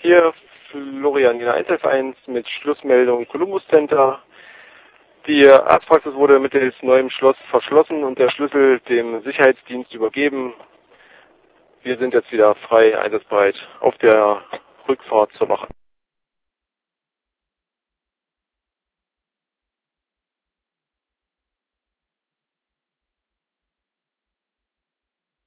Hier Florian Jena Einzelvereins mit Schlussmeldung Columbus Center. Die Arztpraxis wurde mittels neuem Schloss verschlossen und der Schlüssel dem Sicherheitsdienst übergeben. Wir sind jetzt wieder frei einsatzbereit auf der Rückfahrt zur Wache.